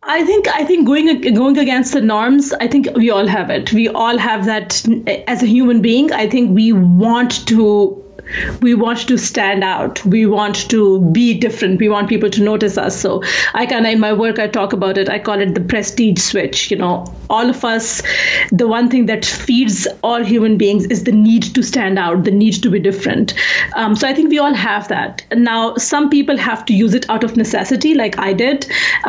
I think going against the norms. I think we all have it. We all have that as a human being. I think we want to stand out. We want to be different. We want people to notice us. So in my work, I talk about it. I call it the prestige switch. All of us, the one thing that feeds all human beings is the need to stand out, the need to be different. So I think we all have that. Now, some people have to use it out of necessity, like I did.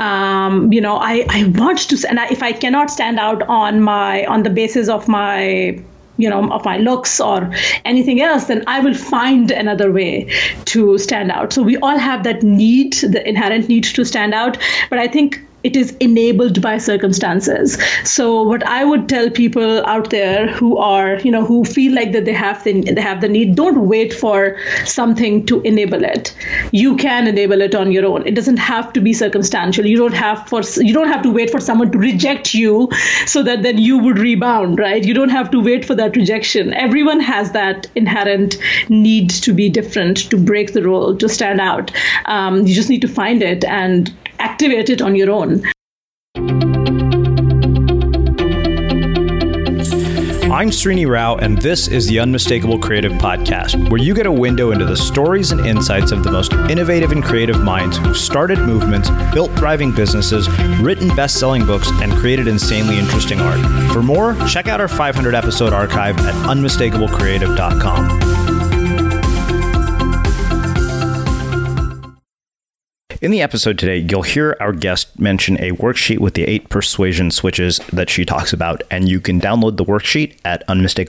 I want to, and if I cannot stand out on the basis of my of my looks or anything else, then I will find another way to stand out. So we all have that need, the inherent need to stand out. But I think it is enabled by circumstances. So what I would tell people out there who are, who feel like that they have the need, don't wait for something to enable it. You can enable it on your own. It doesn't have to be circumstantial. You don't have to wait for someone to reject you so that then you would rebound, right? You don't have to wait for that rejection. Everyone has that inherent need to be different, to break the rule, to stand out. You just need to find it and activate it on your own. I'm Srini Rao, and this is the Unmistakable Creative Podcast, where you get a window into the stories and insights of the most innovative and creative minds who've started movements, built thriving businesses, written best-selling books, and created insanely interesting art. For more, check out our 500-episode archive at unmistakablecreative.com. In the episode today, you'll hear our guest mention a worksheet with the 8 persuasion switches that she talks about, and you can download the worksheet at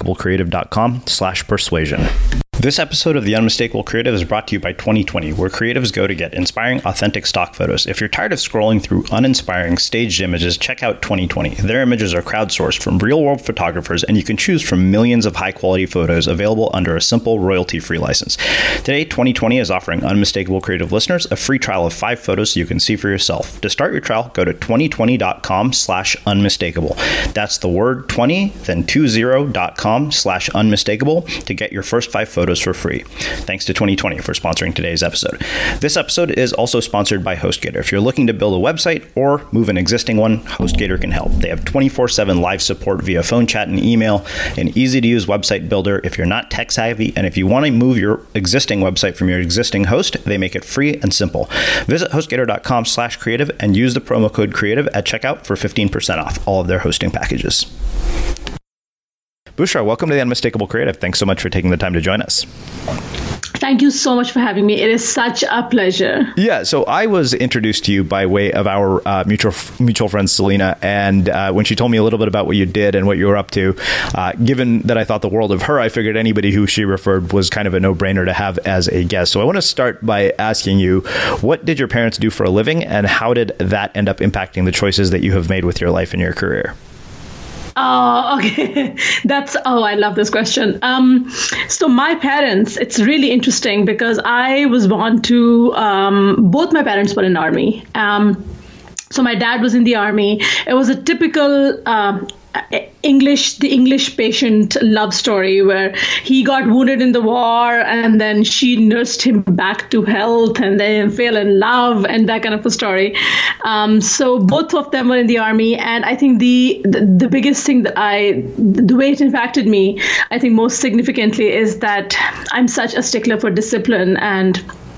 unmistakablecreative.com/persuasion. This episode of The Unmistakable Creative is brought to you by 2020, where creatives go to get inspiring, authentic stock photos. If you're tired of scrolling through uninspiring, staged images, check out 2020. Their images are crowdsourced from real-world photographers, and you can choose from millions of high-quality photos available under a simple royalty-free license. Today, 2020 is offering Unmistakable Creative listeners a free trial of 5 photos so you can see for yourself. To start your trial, go to 2020.com/unmistakable. That's the word 20, then 20.com/unmistakable to get your first 5 photos for free. Thanks to 2020 for sponsoring today's episode. This episode is also sponsored by HostGator. If you're looking to build a website or move an existing one, HostGator can help. They have 24/7 live support via phone, chat, and email, an easy-to-use website builder if you're not tech-savvy, and if you want to move your existing website from your existing host, they make it free and simple. Visit HostGator.com/creative and use the promo code creative at checkout for 15% off all of their hosting packages. Bushra, welcome to the Unmistakable Creative. Thanks so much for taking the time to join us. Thank you so much for having me. It is such a pleasure. Yeah, so I was introduced to you by way of our mutual friend, Selena, and when she told me a little bit about what you did and what you were up to, given that I thought the world of her, I figured anybody who she referred was kind of a no-brainer to have as a guest. So I want to start by asking you, what did your parents do for a living, and how did that end up impacting the choices that you have made with your life and your career? Oh, okay. I love this question. So my parents, it's really interesting because I was born to, both my parents were in the army. So my dad was in the army. It was a typical the English patient love story where he got wounded in the war and then she nursed him back to health and then fell in love and that kind of a story. So both of them were in the army, and I think the biggest thing that the way it impacted me, I think most significantly, is that I'm such a stickler for discipline, and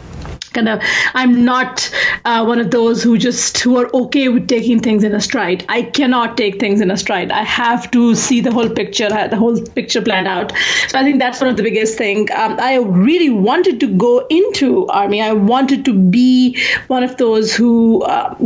I'm not one of those who are okay with taking things in a stride. I cannot take things in a stride. I have to see the whole picture planned out. So I think that's one of the biggest thing. I really wanted to go into army. I wanted to be one of those who,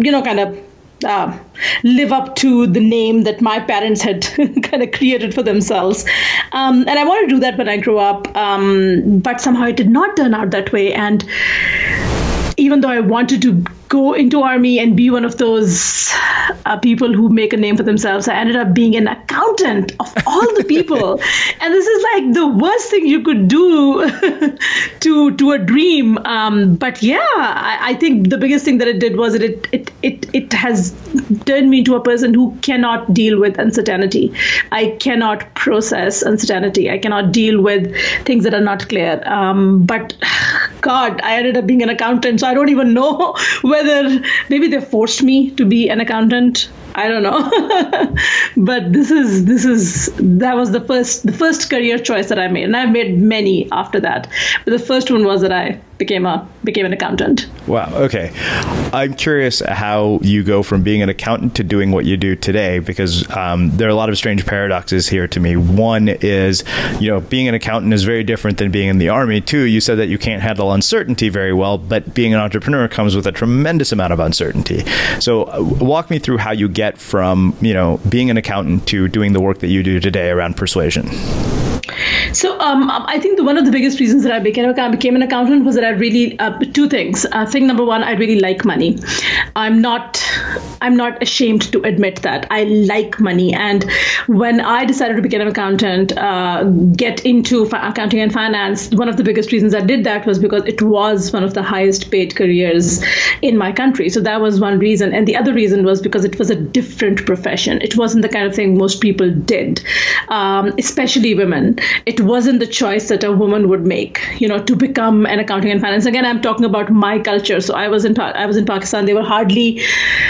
live up to the name that my parents had kind of created for themselves. And I wanted to do that when I grew up, but somehow it did not turn out that way. And even though I wanted to go into army and be one of those people who make a name for themselves, I ended up being an accountant of all the people. And this is like the worst thing you could do to a dream. But yeah, I think the biggest thing that it did was it has turned me into a person who cannot deal with uncertainty. I cannot process uncertainty. I cannot deal with things that are not clear. But God, I ended up being an accountant. So I don't even know whether maybe they forced me to be an accountant. I don't know. But that was the first career choice that I made. And I've made many after that. But the first one was that I became an accountant. Wow. Okay. I'm curious how you go from being an accountant to doing what you do today, because there are a lot of strange paradoxes here to me. One is, being an accountant is very different than being in the Army. Two, you said that you can't handle uncertainty very well, but being an entrepreneur comes with a tremendous amount of uncertainty. So walk me through how you get from, being an accountant to doing the work that you do today around persuasion. So I think one of the biggest reasons that I became an accountant was that I really two things. Thing number one, I really like money. I'm not ashamed to admit that I like money. And when I decided to become an accountant, get into accounting and finance, one of the biggest reasons I did that was because it was one of the highest paid careers in my country. So that was one reason. And the other reason was because it was a different profession. It wasn't the kind of thing most people did, especially women. It wasn't the choice that a woman would make, to become an accounting and finance. Again, I'm talking about my culture. So I was in Pakistan. There were hardly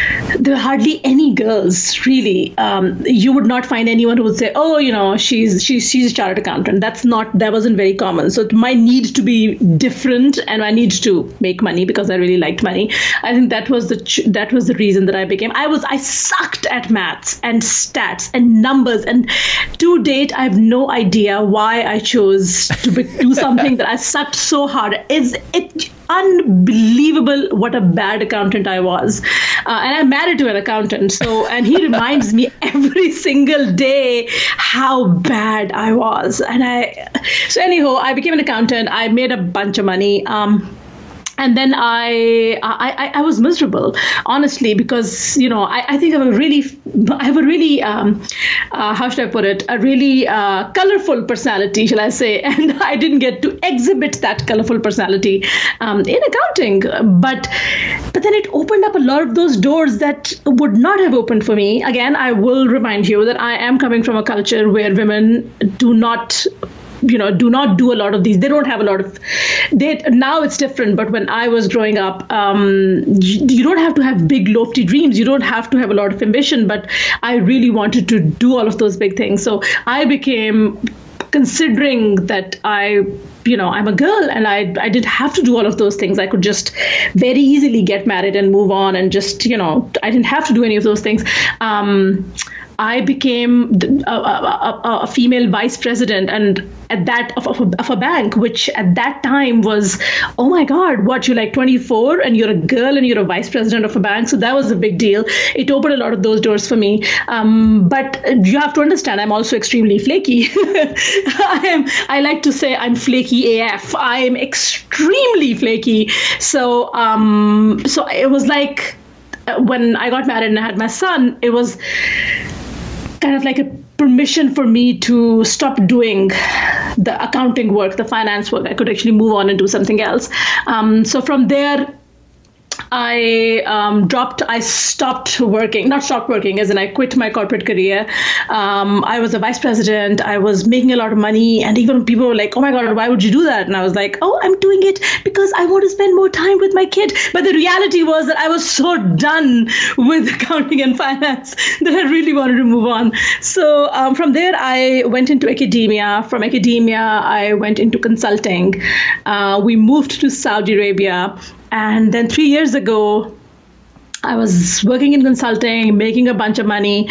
any girls, really. You would not find anyone who would say, oh, she's a chartered accountant. That wasn't very common. So my need to be different and my need to make money because I really liked money. I think that was the reason that I sucked at maths and stats and numbers. And to date, I have no idea why I chose to do something that I sucked so hard. It's unbelievable what a bad accountant I was. And I'm married to an accountant. And he reminds me every single day how bad I was. So anyhow, I became an accountant. I made a bunch of money. And then I was miserable, honestly, because, I think I have a really, how should I put it, a really colorful personality, shall I say, and I didn't get to exhibit that colorful personality in accounting. But then it opened up a lot of those doors that would not have opened for me. Again, I will remind you that I am coming from a culture where women do not do a lot of these. They don't have a lot of. Now it's different, but when I was growing up, you don't have to have big lofty dreams. You don't have to have a lot of ambition. But I really wanted to do all of those big things. So I became, considering that I'm a girl and I didn't have to do all of those things. I could just very easily get married and move on and just, I didn't have to do any of those things. I became a female vice president and of a bank, which at that time was, oh my God, what, you're like 24 and you're a girl and you're a vice president of a bank. So that was a big deal. It opened a lot of those doors for me. But you have to understand, I'm also extremely flaky. I like to say I'm flaky AF. I am extremely flaky. So it was like when I got married and I had my son, it was kind of like a permission for me to stop doing the accounting work, the finance work. I could actually move on and do something else. So from there, I stopped working, not stopped working, as in I quit my corporate career. I was a vice president. I was making a lot of money. And even people were like, oh my God, why would you do that? And I was like, oh, I'm doing it because I want to spend more time with my kid. But the reality was that I was so done with accounting and finance that I really wanted to move on. So from there, I went into academia. From academia, I went into consulting. We moved to Saudi Arabia. And then 3 years ago, I was working in consulting, making a bunch of money,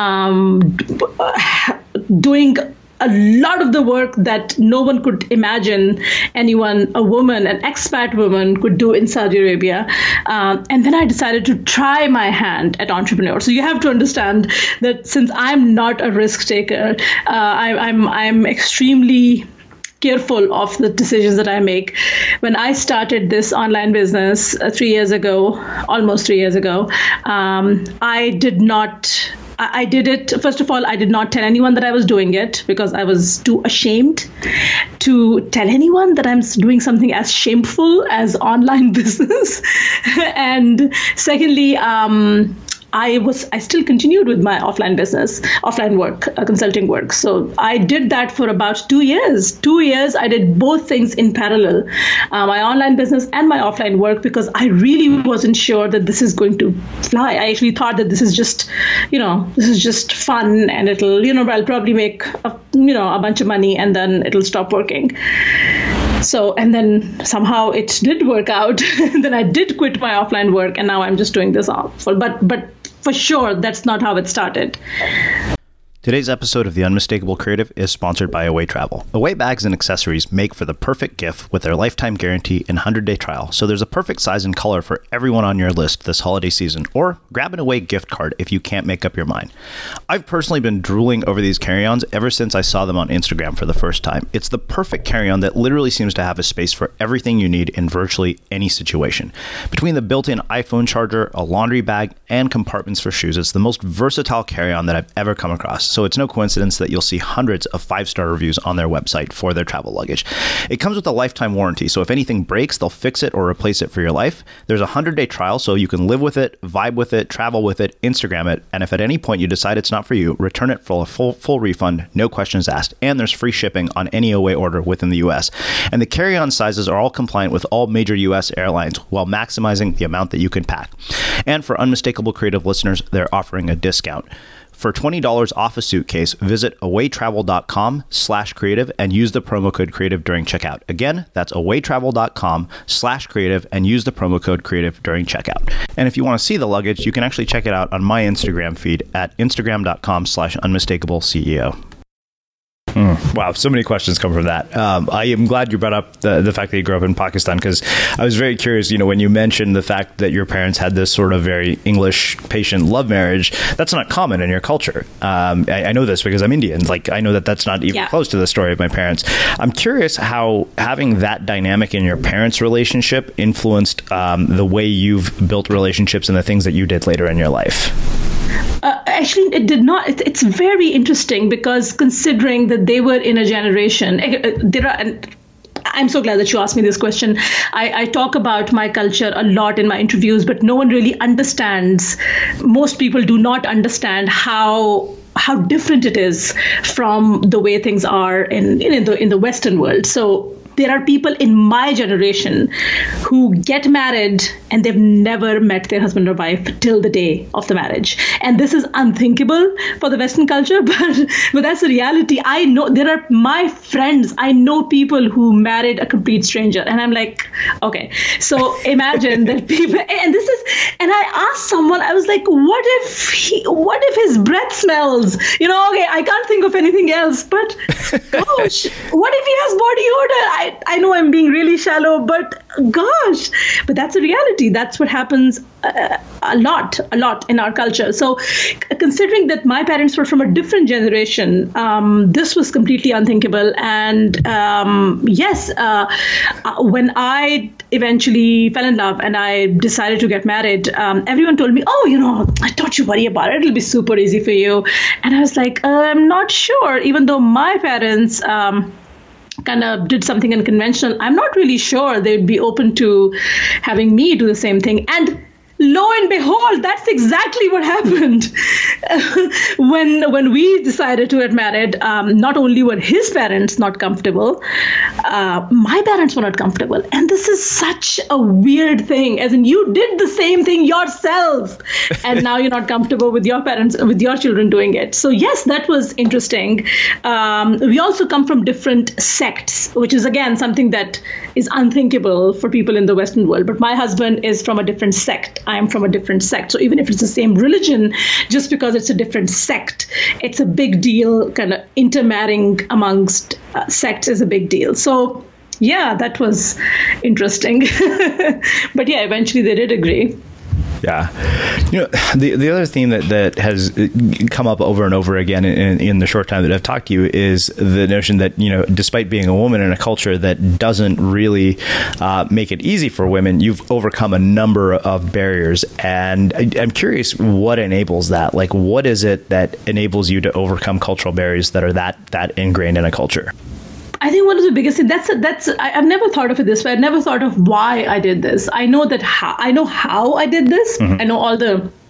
doing a lot of the work that no one could imagine a woman, an expat woman could do in Saudi Arabia. And then I decided to try my hand at entrepreneur. So you have to understand that since I'm not a risk taker, I'm extremely careful of the decisions that I make. When I started this online business almost 3 years ago, I did it. First of all, I did not tell anyone that I was doing it because I was too ashamed to tell anyone that I'm doing something as shameful as online business. And secondly, I still continued with my offline work, consulting work. So I did that for about 2 years. 2 years, I did both things in parallel, my online business and my offline work, because I really wasn't sure that this is going to fly. I actually thought that this is just fun, and I'll probably make a bunch of money and then it'll stop working. So, and then somehow it did work out. Then I did quit my offline work, and now I'm just doing this but for sure, that's not how it started. Today's episode of The Unmistakable Creative is sponsored by Away Travel. Away bags and accessories make for the perfect gift with their lifetime guarantee and 100-day trial. So there's a perfect size and color for everyone on your list this holiday season, or grab an Away gift card if you can't make up your mind. I've personally been drooling over these carry-ons ever since I saw them on Instagram for the first time. It's the perfect carry-on that literally seems to have a space for everything you need in virtually any situation. Between the built-in iPhone charger, a laundry bag, and compartments for shoes, it's the most versatile carry-on that I've ever come across. So it's no coincidence that you'll see hundreds of 5-star reviews on their website for their travel luggage. It comes with a lifetime warranty, so if anything breaks, they'll fix it or replace it for your life. There's a 100-day trial, so you can live with it, vibe with it, travel with it, Instagram it, and if at any point you decide it's not for you, return it for a full refund, no questions asked, and there's free shipping on any Away order within the US. And the carry-on sizes are all compliant with all major US airlines while maximizing the amount that you can pack. And for Unmistakable Creative listeners, they're offering a discount. For $20 off a suitcase, visit awaytravel.com/creative and use the promo code creative during checkout. Again, that's awaytravel.com/creative and use the promo code creative during checkout. And if you want to see the luggage, you can actually check it out on my Instagram feed at instagram.com/unmistakableceo. Wow, so many questions come from that. I am glad you brought up the fact that you grew up in Pakistan, because I was very curious, when you mentioned the fact that your parents had this sort of very English patient love marriage. That's not common in your culture. I know this because I'm Indian. I know that that's not even close to the story of my parents. I'm curious how having that dynamic in your parents' relationship influenced the way you've built relationships and the things that you did later in your life. Actually, it did not. It's very interesting, because considering that they were in a generation, I'm so glad that you asked me this question. I talk about my culture a lot in my interviews, but no one really understands. Most people do not understand how different it is from the way things are in the Western world. So there are people in my generation who get married and they've never met their husband or wife till the day of the marriage. And this is unthinkable for the Western culture, but that's the reality. I know there are my friends. I know people who married a complete stranger. And I'm like, okay, so imagine that people, and I asked someone, I was like, what if his breath smells? Okay, I can't think of anything else, but gosh, what if he has body odor? I know I'm being really shallow, but gosh, but that's a reality. That's what happens a lot in our culture. So considering that my parents were from a different generation, this was completely unthinkable. And when I eventually fell in love and I decided to get married, everyone told me, don't you worry about it. It'll be super easy for you. And I was like, I'm not sure, even though my parents kind of did something unconventional, I'm not really sure they'd be open to having me do the same thing. And lo and behold, that's exactly what happened. When we decided to get married, not only were his parents not comfortable, my parents were not comfortable. And this is such a weird thing, as in you did the same thing yourself, and now you're not comfortable with your parents, with your children doing it. So yes, that was interesting. We also come from different sects, which is again something that is unthinkable for people in the Western world. But my husband is from a different sect. I'm from a different sect. So even if it's the same religion, just because it's a different sect, it's a big deal. Kind of intermarrying amongst sects is a big deal. So yeah, that was interesting. But yeah, eventually they did agree. Yeah. The other theme that has come up over and over again in the short time that I've talked to you is the notion that, despite being a woman in a culture that doesn't really make it easy for women, you've overcome a number of barriers. And I'm curious what enables that. Like, what is it that enables you to overcome cultural barriers that are that ingrained in a culture? I think one of the biggest things, I've never thought of it this way. I've never thought of why I did this. I know how I did this. Mm-hmm. I know all the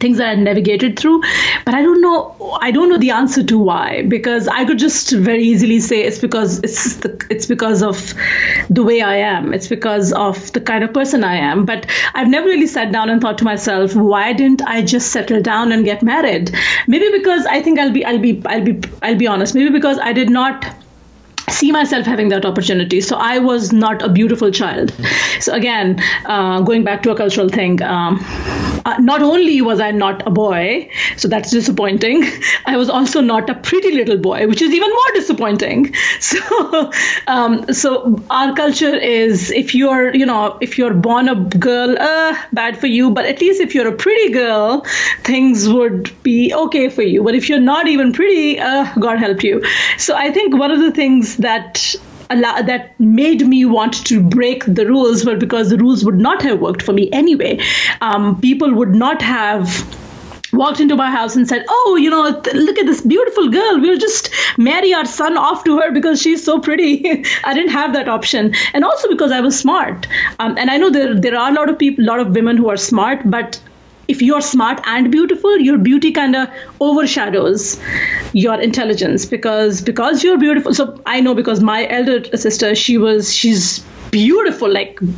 things that I navigated through, but I don't know the answer to why, because I could just very easily say it's because of the way I am. It's because of the kind of person I am. But I've never really sat down and thought to myself, why didn't I just settle down and get married? Maybe because I think I'll be honest. Maybe because I did not see myself having that opportunity. So I was not a beautiful child. So again, going back to a cultural thing, not only was I not a boy, so that's disappointing, I was also not a pretty little boy, which is even more disappointing. So our culture is, if you're born a girl, bad for you. But at least if you're a pretty girl, things would be okay for you. But if you're not even pretty, God help you. So I think one of the things that made me want to break the rules were because the rules would not have worked for me anyway. People would not have walked into my house and said, oh, look at this beautiful girl. We'll just marry our son off to her because she's so pretty. I didn't have that option. And also because I was smart. And I know there are a lot of women who are smart, but if you're smart and beautiful, your beauty kind of overshadows your intelligence because you're beautiful. So I know, because my elder sister, she's beautiful,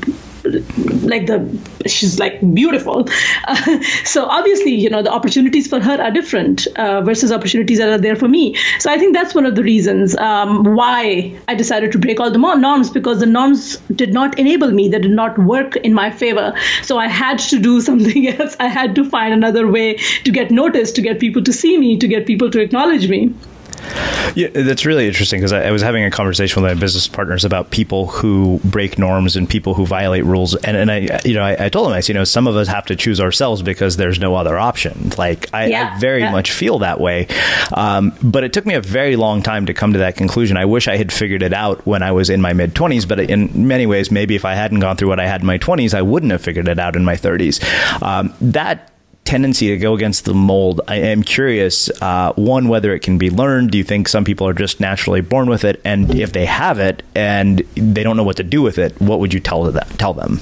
she's beautiful. So obviously, the opportunities for her are different versus opportunities that are there for me. So I think that's one of the reasons why I decided to break all the norms, because the norms did not enable me. They did not work in my favor. So I had to do something else. I had to find another way to get noticed, to get people to see me, to get people to acknowledge me. Yeah, that's really interesting, because I was having a conversation with my business partners about people who break norms and people who violate rules. And I told them, some of us have to choose ourselves because there's no other option. I very much feel that way. But it took me a very long time to come to that conclusion. I wish I had figured it out when I was in my mid-20s, but in many ways, maybe if I hadn't gone through what I had in my 20s, I wouldn't have figured it out in my 30s. That tendency to go against the mold, I am curious, one, whether it can be learned. Do you think some people are just naturally born with it? And if they have it and they don't know what to do with it, what would you tell them?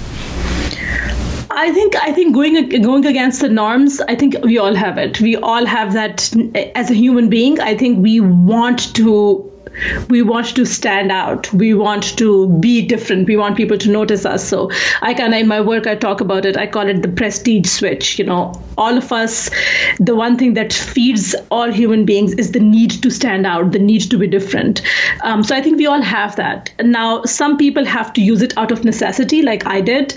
I think going against the norms, I think we all have it. We all have that as a human being. I think we want to stand out. We want to be different. We want people to notice us. So in my work, I talk about it. I call it the prestige switch. All of us, the one thing that feeds all human beings is the need to stand out, the need to be different. So I think we all have that. Now, some people have to use it out of necessity, like I did.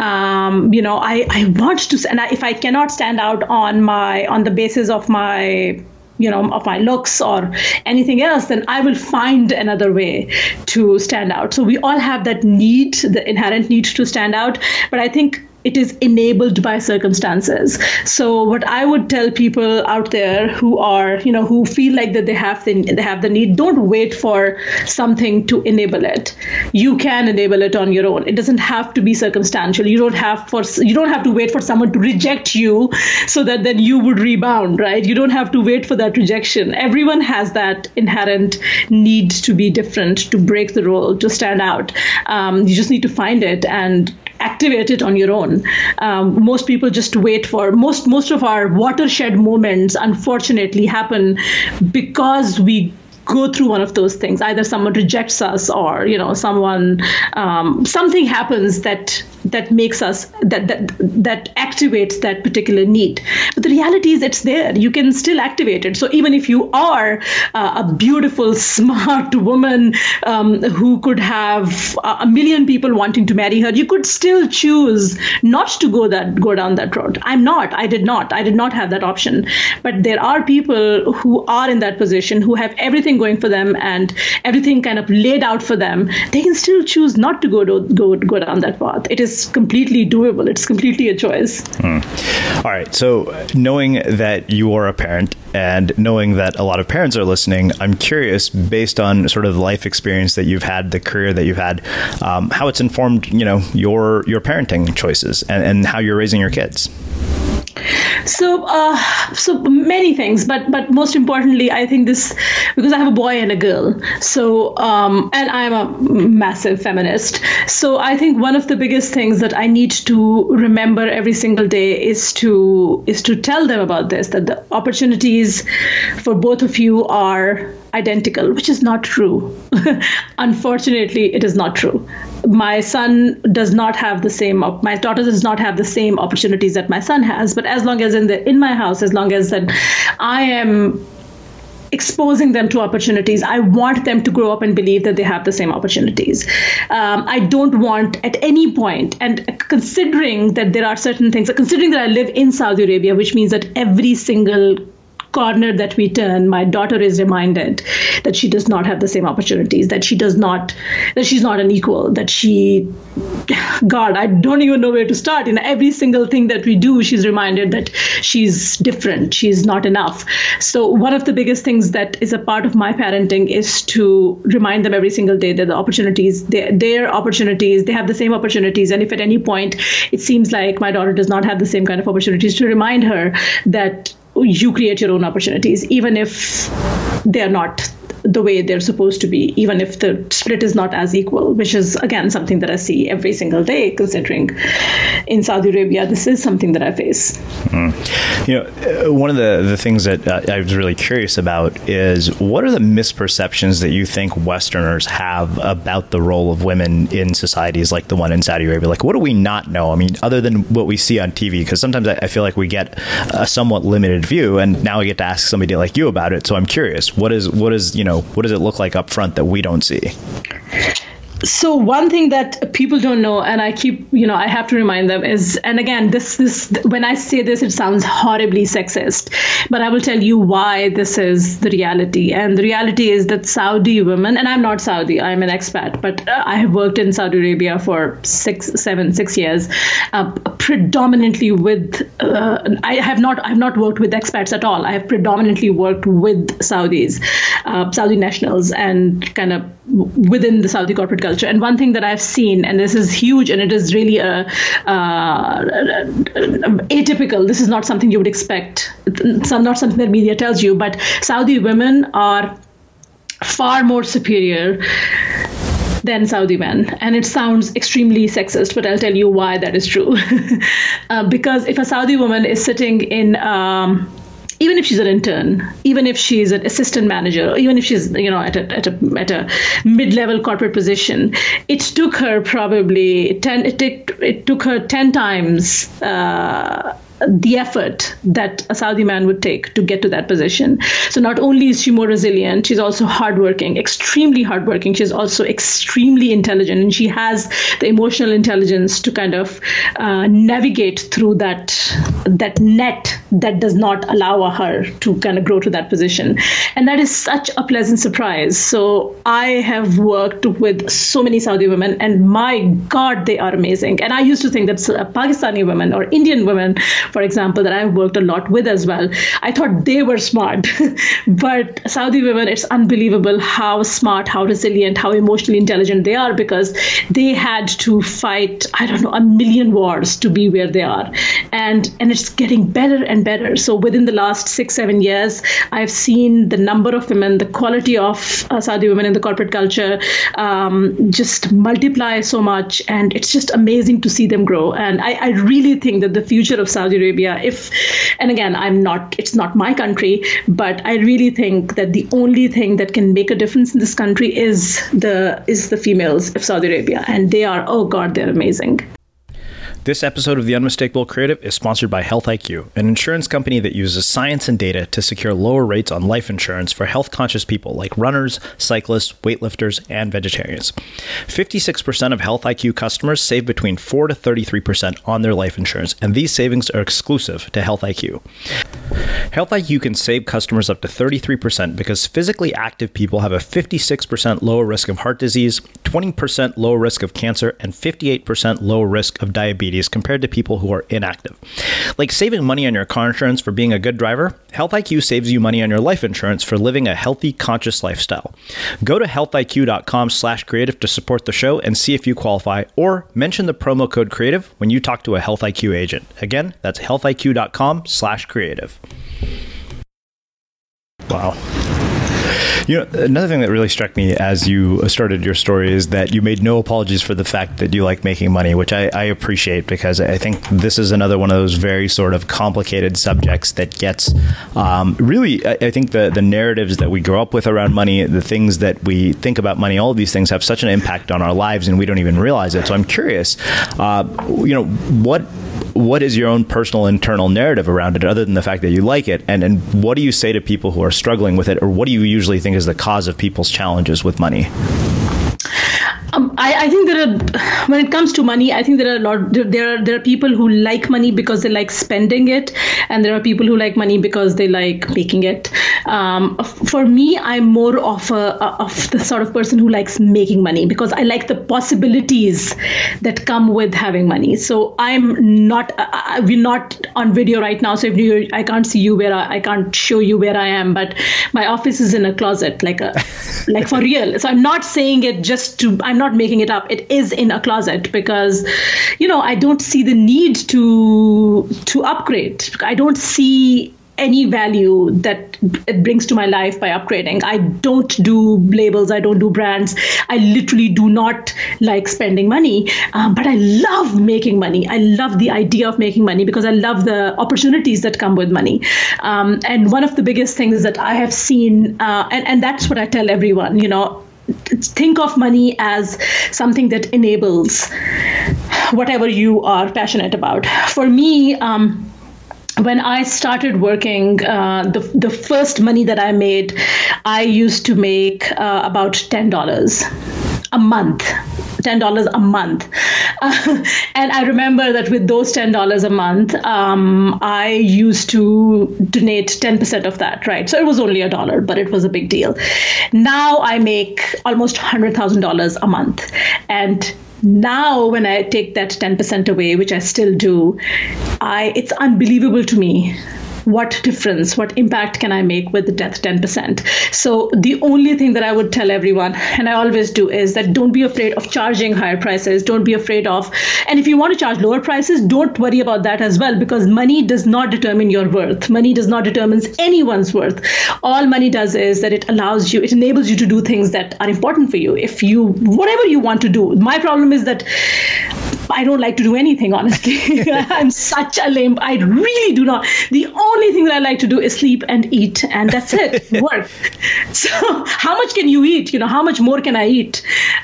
I want to, and if I cannot stand out on the basis of my of my looks or anything else, then I will find another way to stand out. So we all have that need, the inherent need to stand out. But I think it is enabled by circumstances. So what I would tell people out there who are, who feel like that they have the need, don't wait for something to enable it. You can enable it on your own. It doesn't have to be circumstantial. You don't have to wait for someone to reject you so that then you would rebound, right? You don't have to wait for that rejection. Everyone has that inherent need to be different, to break the rule, to stand out. You just need to find it and activate it on your own. Most people just wait for most of our watershed moments, unfortunately, happen because we go through one of those things. Either someone rejects us, or something happens that makes us that activates that particular need. But the reality is, it's there. You can still activate it. So even if you are a beautiful, smart woman who could have a million people wanting to marry her, you could still choose not to go down that road. I did not have that option. But there are people who are in that position, who have everything going for them and everything kind of laid out for them. They can still choose not to go down that path. It is completely doable. It's completely a choice. All right. So knowing that you are a parent and knowing that a lot of parents are listening, I'm curious, based on sort of the life experience that you've had, the career that you've had, how it's informed, your parenting choices and how you're raising your kids. So many things, but most importantly, I think this, because I have a boy and a girl. So and I'm a massive feminist. So I think one of the biggest things that I need to remember every single day is to tell them about this, that the opportunities for both of you are identical, which is not true. Unfortunately, it is not true. My son does not have the same, my daughter does not have the same opportunities that my son has. But as long as in my house, as long as that I am exposing them to opportunities, I want them to grow up and believe that they have the same opportunities. I don't want at any point, and considering that there are certain things, considering that I live in Saudi Arabia, which means that every single corner that we turn, my daughter is reminded that she does not have the same opportunities, that she's not an equal, God, I don't even know where to start. In every single thing that we do, she's reminded that she's different, she's not enough. So one of the biggest things that is a part of my parenting is to remind them every single day that the opportunities, their opportunities, they have the same opportunities. And if at any point it seems like my daughter does not have the same kind of opportunities, to remind her that you create your own opportunities, even if they're not the way they're supposed to be, even if the split is not as equal, which is, again, something that I see every single day, considering in Saudi Arabia, this is something that I face. One of the things that I was really curious about is, what are the misperceptions that you think Westerners have about the role of women in societies like the one in Saudi Arabia? Like, what do we not know? I mean, other than what we see on TV, because sometimes I feel like we get a somewhat limited view, and now I get to ask somebody like you about it. So I'm curious, what does it look like up front that we don't see? So one thing that people don't know, and I keep, I have to remind them is, and again, this when I say this, it sounds horribly sexist, but I will tell you why this is the reality. And the reality is that Saudi women, and I'm not Saudi, I'm an expat, but I have worked in Saudi Arabia for 6 years, predominantly with, I have not worked with expats at all. I have predominantly worked with Saudis, Saudi nationals, and kind of within the Saudi corporate culture. And one thing that I've seen, and this is huge, and it is really atypical. This is not something you would expect. It's not something that media tells you, but Saudi women are far more superior than Saudi men. And it sounds extremely sexist, but I'll tell you why that is true. Because if a Saudi woman is sitting in even if she's an intern, even if she's an assistant manager, even if she's at a mid-level corporate position, it took her probably 10 times the effort that a Saudi man would take to get to that position. So not only is she more resilient, she's also hardworking, extremely hardworking. She's also extremely intelligent, and she has the emotional intelligence to kind of navigate through that net that does not allow her to kind of grow to that position. And that is such a pleasant surprise. So I have worked with so many Saudi women, and my God, they are amazing. And I used to think that Pakistani women or Indian women, for example, that I've worked a lot with as well, I thought they were smart. But Saudi women, it's unbelievable how smart, how resilient, how emotionally intelligent they are, because they had to fight, a million wars to be where they are. And it's getting better and better. So within the last 6-7 years, I've seen the number of women, the quality of Saudi women in the corporate culture just multiply so much. And it's just amazing to see them grow. And I really think that the future of Saudi Arabia, it's not my country, but I really think that the only thing that can make a difference in this country is the females of Saudi Arabia. And they are, oh God, they're amazing. This episode of The Unmistakable Creative is sponsored by Health IQ, an insurance company that uses science and data to secure lower rates on life insurance for health-conscious people like runners, cyclists, weightlifters, and vegetarians. 56% of Health IQ customers save between 4 to 33% on their life insurance, and these savings are exclusive to Health IQ. Health IQ can save customers up to 33% because physically active people have a 56% lower risk of heart disease, 20% lower risk of cancer, and 58% lower risk of diabetes diabetes compared to people who are inactive. Like saving money on your car insurance for being a good driver, Health IQ saves you money on your life insurance for living a healthy, conscious lifestyle. Go to healthiq.com/creative to support the show and see if you qualify, or mention the promo code creative when you talk to a Health IQ agent. Again, that's healthiq.com/creative. Wow. Another thing that really struck me as you started your story is that you made no apologies for the fact that you like making money, which I appreciate, because I think this is another one of those very sort of complicated subjects that gets really, I think the narratives that we grow up with around money, the things that we think about money, all of these things have such an impact on our lives and we don't even realize it. So I'm curious, what is your own personal internal narrative around it, other than the fact that you like it? And what do you say to people who are struggling with it, or what do you usually think is the cause of people's challenges with money? I think when it comes to money, I think there are people who like money because they like spending it, and there are people who like money because they like making it. For me, I'm more of the sort of person who likes making money because I like the possibilities that come with having money. So we're not on video right now, so I can't see you I can't show you where I am, but my office is in a closet, like for real. So I'm not saying it I'm not making it up. It is in a closet because, I don't see the need to upgrade. I don't see any value that it brings to my life by upgrading. I don't do labels. I don't do brands. I literally do not like spending money, but I love making money. I love the idea of making money because I love the opportunities that come with money. And one of the biggest things that I have seen, and that's what I tell everyone, think of money as something that enables whatever you are passionate about. For me, when I started working, the first money that I made, I used to make about $10 a month. $10 a month. And I remember that with those $10 a month, I used to donate 10% of that, right? So it was only $1, but it was a big deal. Now I make almost $100,000 a month. And now when I take that 10% away, which I still do, it's unbelievable to me. What difference, what impact can I make with the 10%? So the only thing that I would tell everyone, and I always do, is that don't be afraid of charging higher prices. Don't be afraid of, and if you want to charge lower prices, don't worry about that as well, because money does not determine your worth. Money does not determine anyone's worth. All money does is that it enables you to do things that are important for you. Whatever you want to do. My problem is that I don't like to do anything, honestly. I'm such a lame. I really do not. The only thing that I like to do is sleep and eat, and that's it. Work. So how much can you eat? How much more can I eat?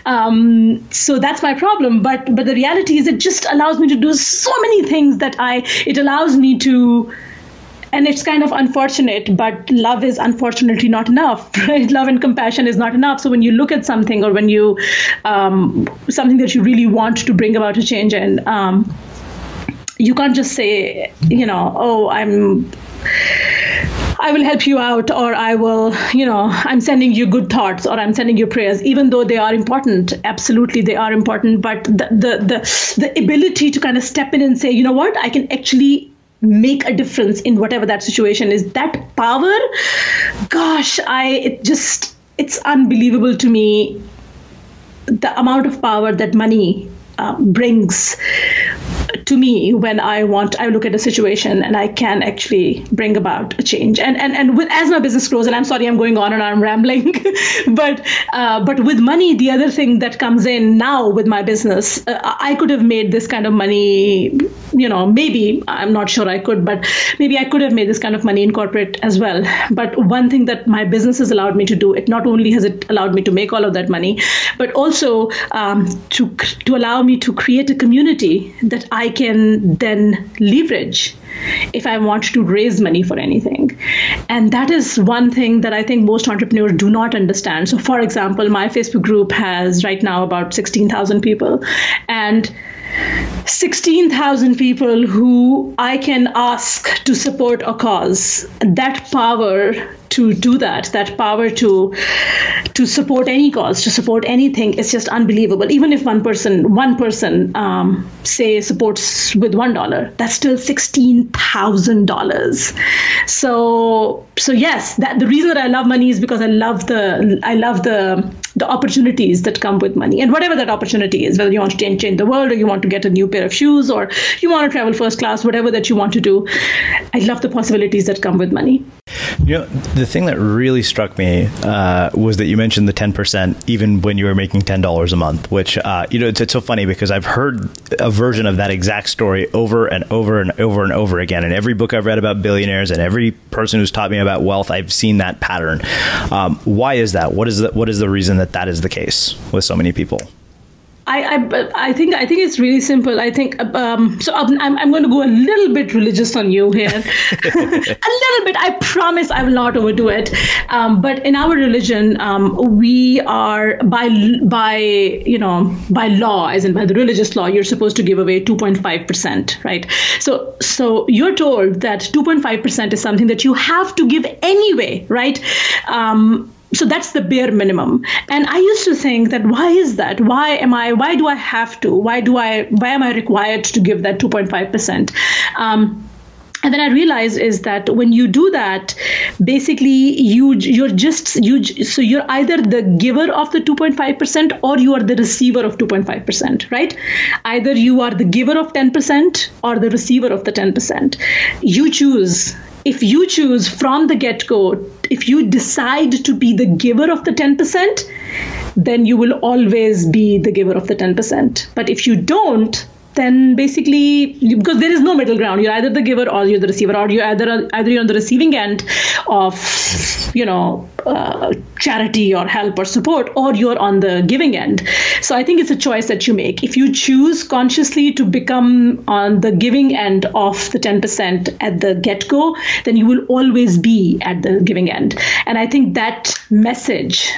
So that's my problem. But the reality is it just allows me to do so many things that it allows me to. And it's kind of unfortunate, but love is unfortunately not enough, right? Love and compassion is not enough. So when you look at something, or when you, something that you really want to bring about a change in, you can't just say, I will help you out, or I will, I'm sending you good thoughts, or I'm sending you prayers, even though they are important. Absolutely, they are important. But the ability to kind of step in and say, you know what, I can actually make a difference in whatever that situation is, that power, gosh, it's unbelievable to me, the amount of power that money brings to me when I look at a situation and I can actually bring about a change. And as my business grows, and I'm sorry I'm going on and I'm rambling, but with money, the other thing that comes in now with my business, I could have made this kind of money, maybe, I'm not sure I could, but maybe I could have made this kind of money in corporate as well. But one thing that my business has allowed me to do, it not only has it allowed me to make all of that money, but also to allow me to create a community that I can then leverage if I want to raise money for anything. And that is one thing that I think most entrepreneurs do not understand. So for example, my Facebook group has right now about 16,000 people, and 16,000 people who I can ask to support a cause. That power to do that power to support any cause, to support anything is just unbelievable. Even if one person say supports with $1, that's still $16,000. So yes, that the reason that I love money is because I love the opportunities that come with money, and whatever that opportunity is, whether you want to change the world, or you want to get a new pair of shoes, or you want to travel first class, whatever that you want to do, I love the possibilities that come with money. The thing that really struck me was that you mentioned the 10%, even when you were making $10 a month, which, it's so funny because I've heard a version of that exact story over and over and over and over again. In every book I've read about billionaires and every person who's taught me about wealth, I've seen that pattern. Why is that? What is the reason that is the case with so many people? I think it's really simple. I think so. I'm going to go a little bit religious on you here, a little bit. I promise I will not overdo it. But in our religion, we are by law, as in by the religious law, you're supposed to give away 2.5%, right? So you're told that 2.5% is something that you have to give anyway, right? So that's the bare minimum. And I used to think that, why is that? Why do I have to? Why am I required to give that 2.5%? And then I realized is that when you do that, basically you're either the giver of the 2.5% or you are the receiver of 2.5%, right? Either you are the giver of 10% or the receiver of the 10%. You choose. If you choose from the get-go, if you decide to be the giver of the 10%, then you will always be the giver of the 10%. But if you don't, then basically, because there is no middle ground, you're either the giver or you're the receiver, or you're either you're on the receiving end of, charity or help or support, or you're on the giving end. So I think it's a choice that you make. If you choose consciously to become on the giving end of the 10% at the get-go, then you will always be at the giving end. And I think that message,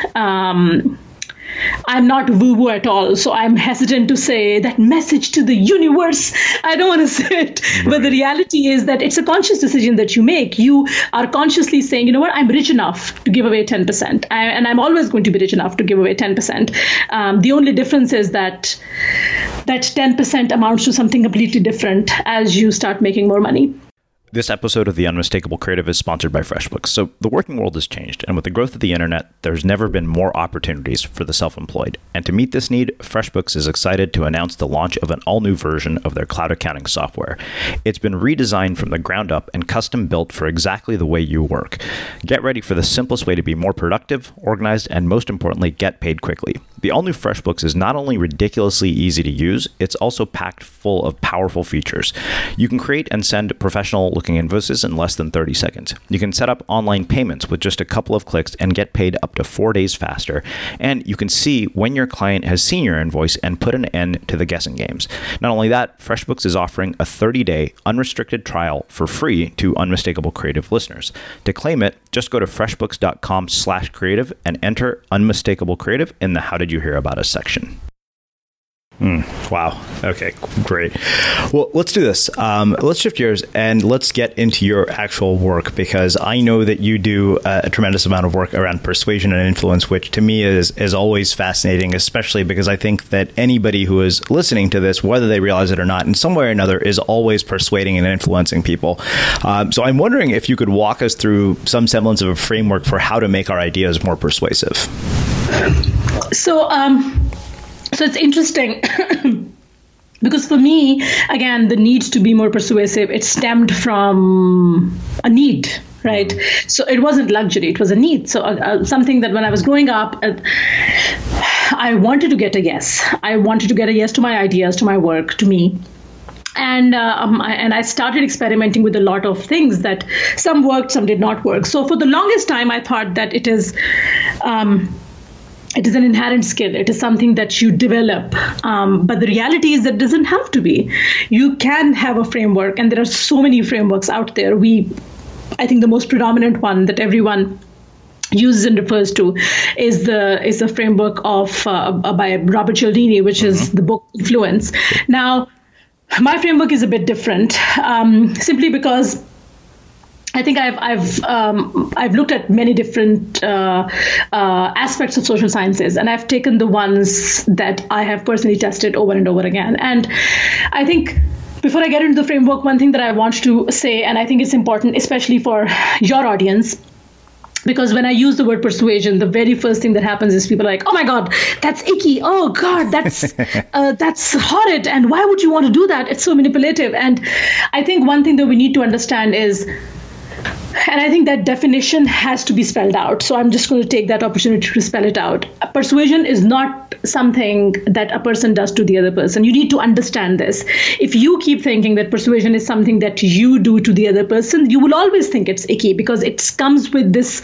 I'm not woo-woo at all, so I'm hesitant to say that message to the universe. I don't want to say it. Right. But the reality is that it's a conscious decision that you make. You are consciously saying, you know what, I'm rich enough to give away 10%. And I'm always going to be rich enough to give away 10%. The only difference is that 10% amounts to something completely different as you start making more money. This episode of The Unmistakable Creative is sponsored by FreshBooks. So the working world has changed, and with the growth of the internet, there's never been more opportunities for the self-employed. And to meet this need, FreshBooks is excited to announce the launch of an all-new version of their cloud accounting software. It's been redesigned from the ground up and custom built for exactly the way you work. Get ready for the simplest way to be more productive, organized, and most importantly, get paid quickly. The all-new FreshBooks is not only ridiculously easy to use, it's also packed full of powerful features. You can create and send professional-looking invoices in less than 30 seconds. You can set up online payments with just a couple of clicks and get paid up to 4 days faster. And you can see when your client has seen your invoice and put an end to the guessing games. Not only that, FreshBooks is offering a 30-day unrestricted trial for free to Unmistakable Creative listeners. To claim it, just go to freshbooks.com/creative and enter Unmistakable Creative in the How Did You Hear About Us section. Wow. Okay, great. Well, let's do this. Let's shift gears and let's get into your actual work, because I know that you do a tremendous amount of work around persuasion and influence, which to me is always fascinating, especially because I think that anybody who is listening to this, whether they realize it or not, in some way or another, is always persuading and influencing people. So I'm wondering if you could walk us through some semblance of a framework for how to make our ideas more persuasive. So it's interesting because for me, again, the need to be more persuasive, it stemmed from a need, right? So it wasn't luxury, it was a need. So something that when I was growing up, I wanted to get a yes. I wanted to get a yes to my ideas, to my work, to me. And I started experimenting with a lot of things that some worked, some did not work. So for the longest time, I thought that it is an inherent skill. It is something that you develop. But the reality is that it doesn't have to be. You can have a framework, and there are so many frameworks out there. I think the most predominant one that everyone uses and refers to is the framework of by Robert Cialdini, which is the book Influence. Now, my framework is a bit different, simply because I think I've looked at many different aspects of social sciences, and I've taken the ones that I have personally tested over and over again. And I think before I get into the framework, one thing that I want to say, and I think it's important, especially for your audience, because when I use the word persuasion, the very first thing that happens is people are like, "Oh my God, that's icky. Oh God, that's horrid. And why would you want to do that? It's so manipulative." And I think one thing that we need to understand is, and I think that definition has to be spelled out. So I'm just going to take that opportunity to spell it out. Persuasion is not something that a person does to the other person. You need to understand this. If you keep thinking that persuasion is something that you do to the other person, you will always think it's icky, because it comes with this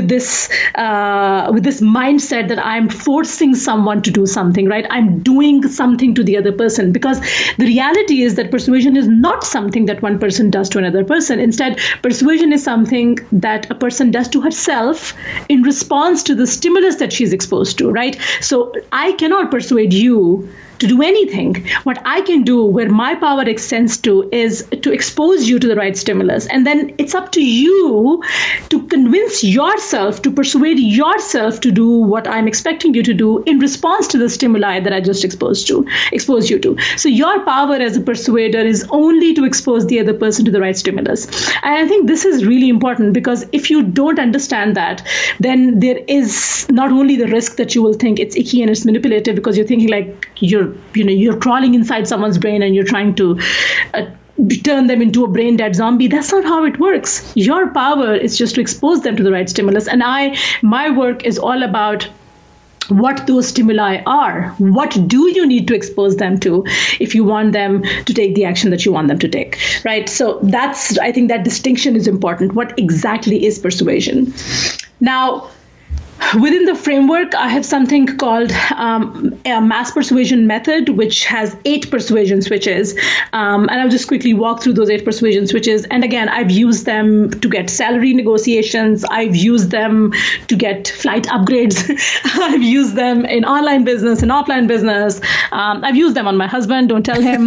mindset that I'm forcing someone to do something, right? I'm doing something to the other person, because the reality is that persuasion is not something that one person does to another person. Instead, persuasion is something that a person does to herself in response to the stimulus that she's exposed to, right? So I cannot persuade you to do anything. What I can do, where my power extends to, is to expose you to the right stimulus. And then it's up to you to convince yourself, to persuade yourself to do what I'm expecting you to do in response to the stimuli that I just exposed you to. So your power as a persuader is only to expose the other person to the right stimulus. And I think this is really important, because if you don't understand that, then there is not only the risk that you will think it's icky and it's manipulative, because you're thinking like you're crawling inside someone's brain and you're trying to turn them into a brain dead zombie. That's not how it works. Your power is just to expose them to the right stimulus. And my work is all about what those stimuli are. What do you need to expose them to if you want them to take the action that you want them to take, right? So I think that distinction is important. What exactly is persuasion? Now, within the framework, I have something called a mass persuasion method, which has 8 persuasion switches. And I'll just quickly walk through those 8 persuasion switches. And again, I've used them to get salary negotiations. I've used them to get flight upgrades. I've used them in online business and offline business. I've used them on my husband. Don't tell him.